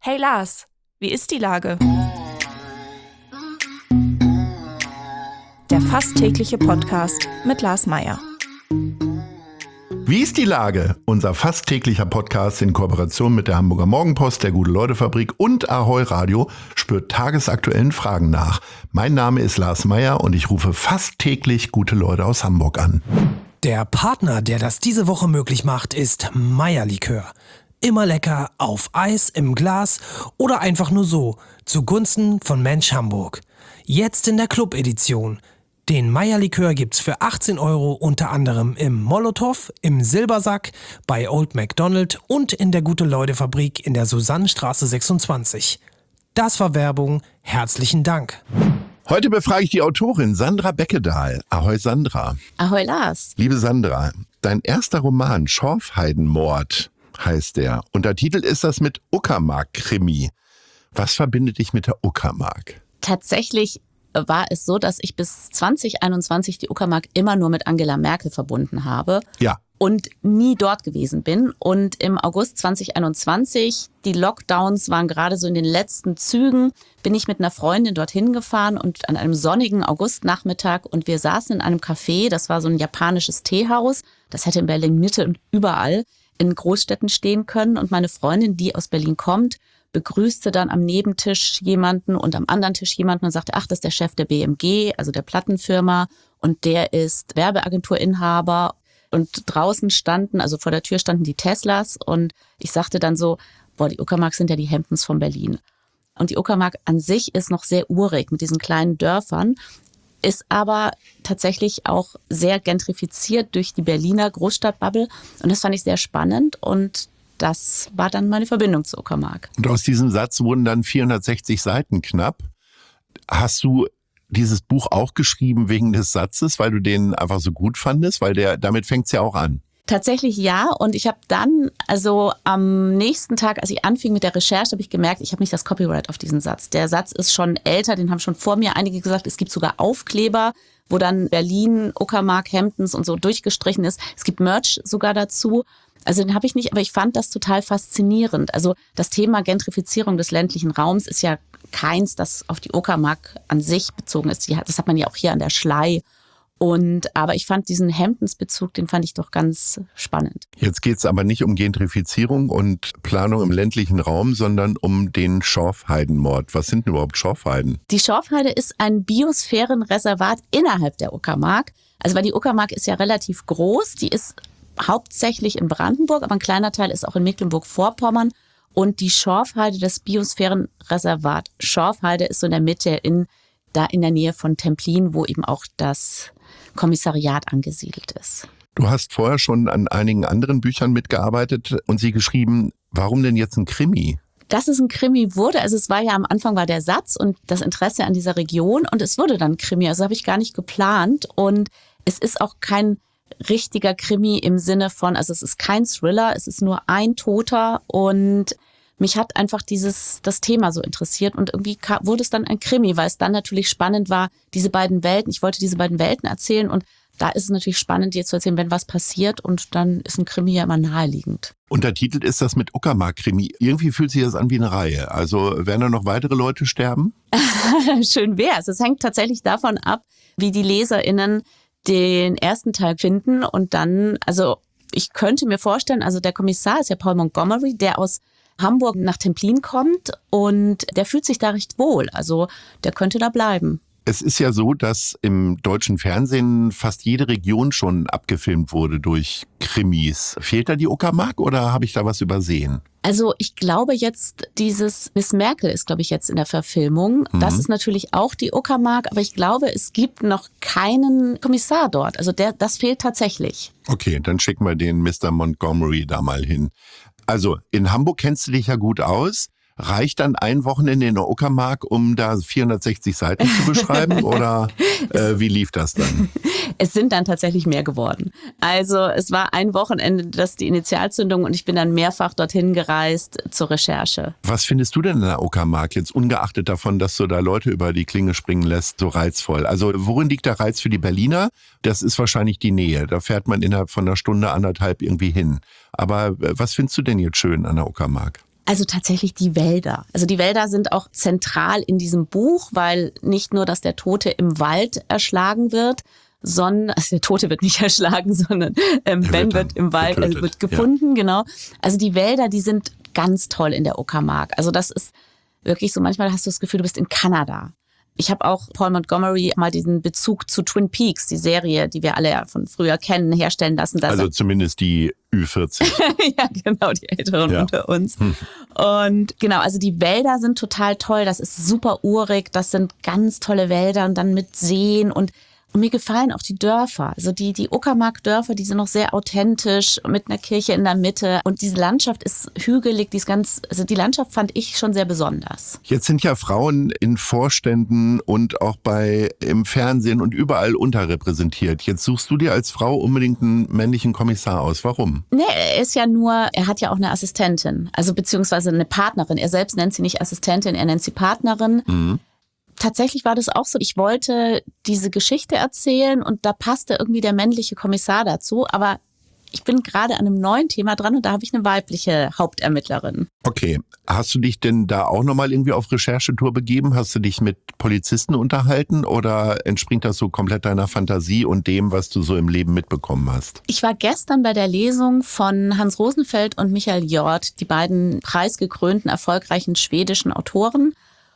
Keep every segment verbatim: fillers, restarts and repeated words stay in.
Hey Lars, wie ist die Lage? Der fast tägliche Podcast mit Lars Meyer. Wie ist die Lage? Unser fast täglicher Podcast in Kooperation mit der Hamburger Morgenpost, der Gute-Leute-Fabrik und Ahoi Radio spürt tagesaktuellen Fragen nach. Mein Name ist Lars Meyer und ich rufe fast täglich gute Leute aus Hamburg an. Der Partner, der das diese Woche möglich macht, ist Meyer Likör. Immer lecker, auf Eis, im Glas oder einfach nur so, zugunsten von Mensch Hamburg. Jetzt in der Club-Edition. Den Meyer Likör gibt's für achtzehn Euro unter anderem im Molotow, im Silbersack, bei Old McDonald und in der Gute-Leute-Fabrik in der Susannenstraße sechsundzwanzig. Das war Werbung. Herzlichen Dank. Heute befrage ich die Autorin Sandra Beckedahl. Ahoi Sandra. Ahoi Lars. Liebe Sandra, dein erster Roman Schorfheidenmord heißt der. Untertitelt ist das mit Uckermark-Krimi. Was verbindet dich mit der Uckermark? Tatsächlich war es so, dass ich bis zwanzig einundzwanzig die Uckermark immer nur mit Angela Merkel verbunden habe. Ja. Und nie dort gewesen bin. Und im August zwanzig einundzwanzig, die Lockdowns waren gerade so in den letzten Zügen, bin ich mit einer Freundin dorthin gefahren und an einem sonnigen Augustnachmittag und wir saßen in einem Café, das war so ein japanisches Teehaus, das hätte in Berlin-Mitte und überall in Großstädten stehen können. Und meine Freundin, die aus Berlin kommt, begrüßte dann am Nebentisch jemanden und am anderen Tisch jemanden und sagte, ach, das ist der Chef der B M G, also der Plattenfirma, und der ist Werbeagenturinhaber. Und draußen standen, also vor der Tür standen die Teslas und ich sagte dann so, boah, die Uckermark sind ja die Hamptons von Berlin. Und die Uckermark an sich ist noch sehr urig mit diesen kleinen Dörfern, ist aber tatsächlich auch sehr gentrifiziert durch die Berliner Großstadtbubble und das fand ich sehr spannend und das war dann meine Verbindung zur Uckermark. Und aus diesem Satz wurden dann vierhundertsechzig Seiten knapp. Hast du dieses Buch auch geschrieben wegen des Satzes, weil du den einfach so gut fandest? Weil der, damit fängt's ja auch an. Tatsächlich ja. Und ich habe dann, also am nächsten Tag, als ich anfing mit der Recherche, habe ich gemerkt, ich habe nicht das Copyright auf diesen Satz. Der Satz ist schon älter, den haben schon vor mir einige gesagt. Es gibt sogar Aufkleber, wo dann Berlin, Uckermark, Hamptons und so durchgestrichen ist. Es gibt Merch sogar dazu. Also den habe ich nicht, aber ich fand das total faszinierend. Also das Thema Gentrifizierung des ländlichen Raums ist ja keins, das auf die Uckermark an sich bezogen ist. Das hat man ja auch hier an der Schlei. Und, aber ich fand diesen Hamptons-Bezug, den fand ich doch ganz spannend. Jetzt geht es aber nicht um Gentrifizierung und Planung im ländlichen Raum, sondern um den Schorfheidenmord. Was sind denn überhaupt Schorfheiden? Die Schorfheide ist ein Biosphärenreservat innerhalb der Uckermark. Also weil die Uckermark ist ja relativ groß, die ist hauptsächlich in Brandenburg, aber ein kleiner Teil ist auch in Mecklenburg-Vorpommern. Und die Schorfheide, das Biosphärenreservat Schorfheide, ist so in der Mitte, in, da in der Nähe von Templin, wo eben auch das Kommissariat angesiedelt ist. Du hast vorher schon an einigen anderen Büchern mitgearbeitet und sie geschrieben, warum denn jetzt ein Krimi? Dass es ein Krimi wurde, also es war ja am Anfang war der Satz und das Interesse an dieser Region und es wurde dann Krimi, also habe ich gar nicht geplant und es ist auch kein richtiger Krimi im Sinne von, also es ist kein Thriller, es ist nur ein Toter und mich hat einfach dieses das Thema so interessiert und irgendwie kam, wurde es dann ein Krimi, weil es dann natürlich spannend war, diese beiden Welten, ich wollte diese beiden Welten erzählen und da ist es natürlich spannend, dir zu erzählen, wenn was passiert und dann ist ein Krimi ja immer naheliegend. Untertitelt ist das mit Uckermark-Krimi. Irgendwie fühlt sich das an wie eine Reihe. Also werden da noch weitere Leute sterben? Schön wär's. Es hängt tatsächlich davon ab, wie die LeserInnen den ersten Teil finden und dann, also ich könnte mir vorstellen, also der Kommissar ist ja Paul Montgomery, der aus Hamburg nach Templin kommt und der fühlt sich da recht wohl, also der könnte da bleiben. Es ist ja so, dass im deutschen Fernsehen fast jede Region schon abgefilmt wurde durch Krimis. Fehlt da die Uckermark oder habe ich da was übersehen? Also ich glaube jetzt, dieses Miss Merkel ist, glaube ich, jetzt in der Verfilmung. Mhm. Das ist natürlich auch die Uckermark, aber ich glaube, es gibt noch keinen Kommissar dort. Also der, das fehlt tatsächlich. Okay, dann schicken wir den Mister Montgomery da mal hin. Also in Hamburg kennst du dich ja gut aus. Reicht dann ein Wochenende in der Uckermark, um da vierhundertsechzig Seiten zu beschreiben oder äh, wie lief das dann? Es sind dann tatsächlich mehr geworden. Also es war ein Wochenende, das die Initialzündung und ich bin dann mehrfach dorthin gereist zur Recherche. Was findest du denn in der Uckermark jetzt, ungeachtet davon, dass du da Leute über die Klinge springen lässt, so reizvoll? Also worin liegt der Reiz für die Berliner? Das ist wahrscheinlich die Nähe. Da fährt man innerhalb von einer Stunde, anderthalb irgendwie hin. Aber was findest du denn jetzt schön an der Uckermark? Also tatsächlich die Wälder. Also die Wälder sind auch zentral in diesem Buch, weil nicht nur, dass der Tote im Wald erschlagen wird, sondern, also der Tote wird nicht erschlagen, sondern ähm, Ben wird im Wald, äh, wird gefunden, ja. Genau. Also die Wälder, die sind ganz toll in der Uckermark. Also das ist wirklich so, manchmal hast du das Gefühl, du bist in Kanada. Ich habe auch Paul Montgomery mal diesen Bezug zu Twin Peaks, die Serie, die wir alle ja von früher kennen, herstellen lassen. Also er, zumindest die Ü vierzig. Ja, genau, die Älteren ja. unter uns. Hm. Und genau, also die Wälder sind total toll. Das ist super urig. Das sind ganz tolle Wälder und dann mit Seen und Und mir gefallen auch die Dörfer, also die, die Uckermark-Dörfer, die sind noch sehr authentisch mit einer Kirche in der Mitte. Und diese Landschaft ist hügelig, die ist ganz, also die Landschaft fand ich schon sehr besonders. Jetzt sind ja Frauen in Vorständen und auch bei im Fernsehen und überall unterrepräsentiert. Jetzt suchst du dir als Frau unbedingt einen männlichen Kommissar aus. Warum? Nee, er ist ja nur, er hat ja auch eine Assistentin, also beziehungsweise eine Partnerin. Er selbst nennt sie nicht Assistentin, er nennt sie Partnerin. Mhm. Tatsächlich war das auch so. Ich wollte diese Geschichte erzählen und da passte irgendwie der männliche Kommissar dazu. Aber ich bin gerade an einem neuen Thema dran und da habe ich eine weibliche Hauptermittlerin. Okay. Hast du dich denn da auch nochmal irgendwie auf Recherchetour begeben? Hast du dich mit Polizisten unterhalten oder entspringt das so komplett deiner Fantasie und dem, was du so im Leben mitbekommen hast? Ich war gestern bei der Lesung von Hans Rosenfeld und Michael Hjorth, die beiden preisgekrönten, erfolgreichen schwedischen Autoren.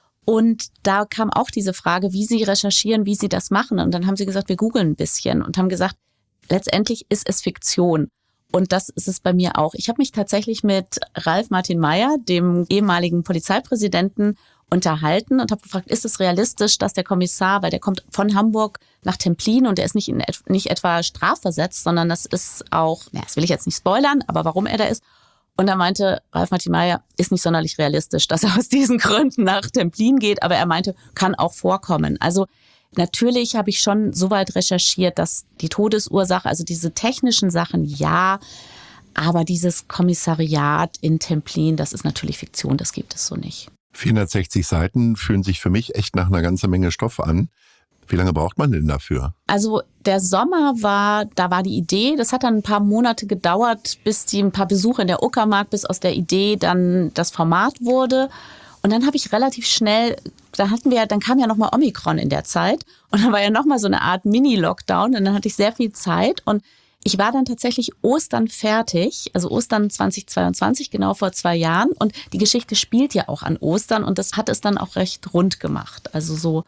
Und da kam auch diese Frage, wie sie recherchieren, wie sie das machen. Und dann haben sie gesagt, wir googeln ein bisschen und haben gesagt, letztendlich ist es Fiktion. Und das ist es bei mir auch. Ich habe mich tatsächlich mit Ralf Martin Meyer, dem ehemaligen Polizeipräsidenten, unterhalten und habe gefragt, ist es realistisch, dass der Kommissar, weil der kommt von Hamburg nach Templin und der ist nicht, in, nicht etwa strafversetzt, sondern das ist auch, na, das will ich jetzt nicht spoilern, aber warum er da ist. Und da meinte Ralf Martin Meyer, ist nicht sonderlich realistisch, dass er aus diesen Gründen nach Templin geht, aber er meinte, kann auch vorkommen. Also natürlich habe ich schon so weit recherchiert, dass die Todesursache, also diese technischen Sachen, ja, aber dieses Kommissariat in Templin, das ist natürlich Fiktion, das gibt es so nicht. vierhundertsechzig Seiten fühlen sich für mich echt nach einer ganzen Menge Stoff an. Wie lange braucht man denn dafür? Also der Sommer war, da war die Idee, das hat dann ein paar Monate gedauert, bis die ein paar Besuche in der Uckermark, bis aus der Idee dann das Format wurde. Und dann habe ich relativ schnell, da hatten wir, dann kam ja nochmal Omikron in der Zeit und dann war ja nochmal so eine Art Mini-Lockdown und dann hatte ich sehr viel Zeit und ich war dann tatsächlich Ostern fertig, also Ostern zweitausendzweiundzwanzig, genau vor zwei Jahren und die Geschichte spielt ja auch an Ostern und das hat es dann auch recht rund gemacht, also so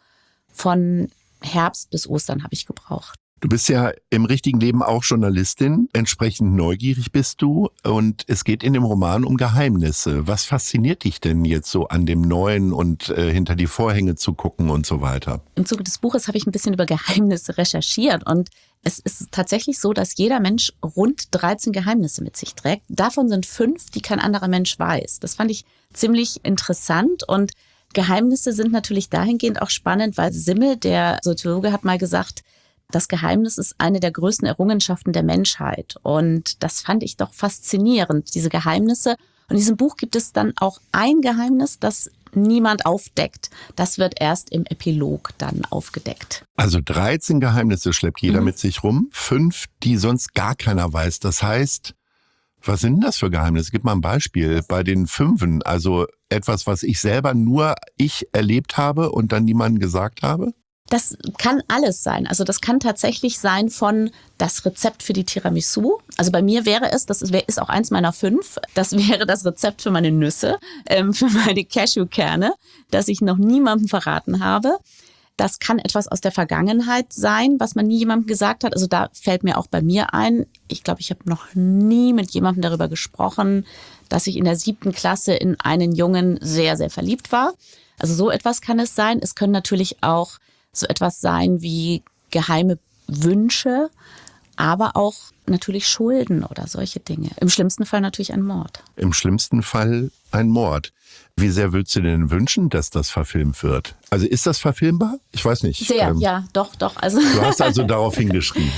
von Herbst bis Ostern habe ich gebraucht. Du bist ja im richtigen Leben auch Journalistin, entsprechend neugierig bist du und es geht in dem Roman um Geheimnisse. Was fasziniert dich denn jetzt so an dem Neuen und äh, hinter die Vorhänge zu gucken und so weiter? Im Zuge des Buches habe ich ein bisschen über Geheimnisse recherchiert und es ist tatsächlich so, dass jeder Mensch rund dreizehn Geheimnisse mit sich trägt. Davon sind fünf, die kein anderer Mensch weiß. Das fand ich ziemlich interessant und Geheimnisse sind natürlich dahingehend auch spannend, weil Simmel, der Soziologe, hat mal gesagt, das Geheimnis ist eine der größten Errungenschaften der Menschheit. Und das fand ich doch faszinierend, diese Geheimnisse. Und in diesem Buch gibt es dann auch ein Geheimnis, das niemand aufdeckt. Das wird erst im Epilog dann aufgedeckt. Also dreizehn Geheimnisse schleppt jeder mhm. mit sich rum, fünf, die sonst gar keiner weiß. Das heißt, was sind denn das für Geheimnisse? Gib mal ein Beispiel. Bei den Fünfen, also etwas, was ich selber nur ich erlebt habe und dann niemandem gesagt habe? Das kann alles sein. Also das kann tatsächlich sein von das Rezept für die Tiramisu. Also bei mir wäre es, das ist auch eins meiner fünf, das wäre das Rezept für meine Nüsse, ähm, für meine Cashewkerne, das ich noch niemandem verraten habe. Das kann etwas aus der Vergangenheit sein, was man nie jemandem gesagt hat. Also da fällt mir auch bei mir ein, ich glaube, ich habe noch nie mit jemandem darüber gesprochen, dass ich in der siebten Klasse in einen Jungen sehr, sehr verliebt war. Also so etwas kann es sein. Es können natürlich auch so etwas sein wie geheime Wünsche, aber auch natürlich Schulden oder solche Dinge. Im schlimmsten Fall natürlich ein Mord. Im schlimmsten Fall ein Mord. Wie sehr würdest du denn wünschen, dass das verfilmt wird? Also ist das verfilmbar? Ich weiß nicht. Sehr, ähm, ja, doch, doch. Also du hast also darauf hingeschrieben.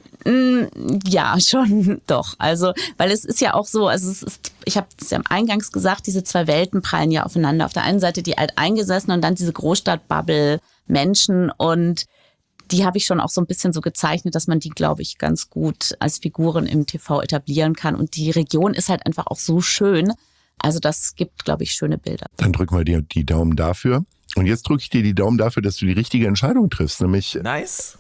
Ja, schon doch. Also, weil es ist ja auch so, also es ist, ich habe es ja eingangs gesagt, diese zwei Welten prallen ja aufeinander. Auf der einen Seite die Alteingesessenen und dann diese Großstadtbubble Menschen und die habe ich schon auch so ein bisschen so gezeichnet, dass man die, glaube ich, ganz gut als Figuren im T V etablieren kann. Und die Region ist halt einfach auch so schön. Also das gibt, glaube ich, schöne Bilder. Dann drücken wir dir die Daumen dafür. Und jetzt drücke ich dir die Daumen dafür, dass du die richtige Entscheidung triffst, nämlich Nice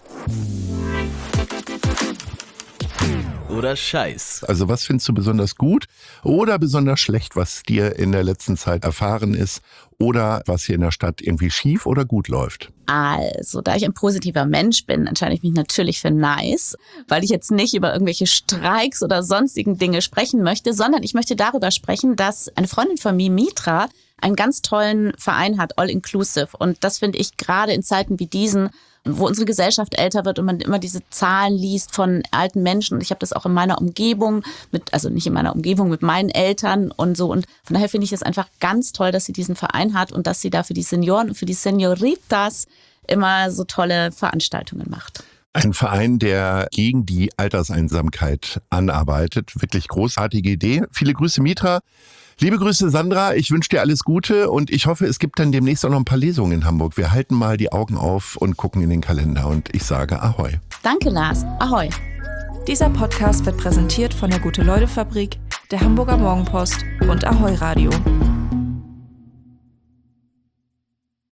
oder Scheiß. Also was findest du besonders gut oder besonders schlecht, was dir in der letzten Zeit erfahren ist oder was hier in der Stadt irgendwie schief oder gut läuft? Also, da ich ein positiver Mensch bin, entscheide ich mich natürlich für nice, weil ich jetzt nicht über irgendwelche Streiks oder sonstigen Dinge sprechen möchte, sondern ich möchte darüber sprechen, dass eine Freundin von mir, Mitra, einen ganz tollen Verein hat, All Inclusive. Und das finde ich gerade in Zeiten wie diesen, wo unsere Gesellschaft älter wird und man immer diese Zahlen liest von alten Menschen. Und ich habe das auch in meiner Umgebung, mit, also nicht in meiner Umgebung, mit meinen Eltern und so. Und von daher finde ich es einfach ganz toll, dass sie diesen Verein hat und dass sie da für die Senioren und für die Senioritas immer so tolle Veranstaltungen macht. Ein Verein, der gegen die Alterseinsamkeit anarbeitet. Wirklich großartige Idee. Viele Grüße, Mitra. Liebe Grüße, Sandra. Ich wünsche dir alles Gute und ich hoffe, es gibt dann demnächst auch noch ein paar Lesungen in Hamburg. Wir halten mal die Augen auf und gucken in den Kalender und ich sage Ahoi. Danke, Lars. Ahoi. Dieser Podcast wird präsentiert von der Gute-Leute-Fabrik, der Hamburger Morgenpost und Ahoi Radio.